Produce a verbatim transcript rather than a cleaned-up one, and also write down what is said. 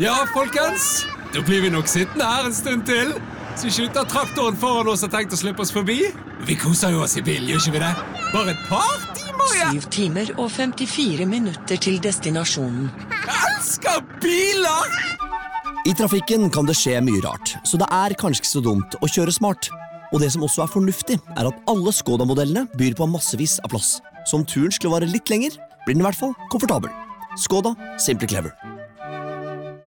Ja, folkens, da blir vi nok sittende her en stund til. Så vi skjuter traktoren foran oss og tenkt å slippe oss forbi. Vi koser jo oss i bilen, gjør ikke vi det? Bare et par timer, ja. Syv timer og femtifire minutter til destinasjonen. Jeg elsker biler! I trafikken kan det skje mye rart, så det er kanskje ikke så dumt å kjøre smart. Og det som også er fornuftig, er at alle Skoda-modellene byr på massevis av plass. Så om turen skulle vare litt lenger, blir den i hvert fall komfortabel. Skoda, simply clever.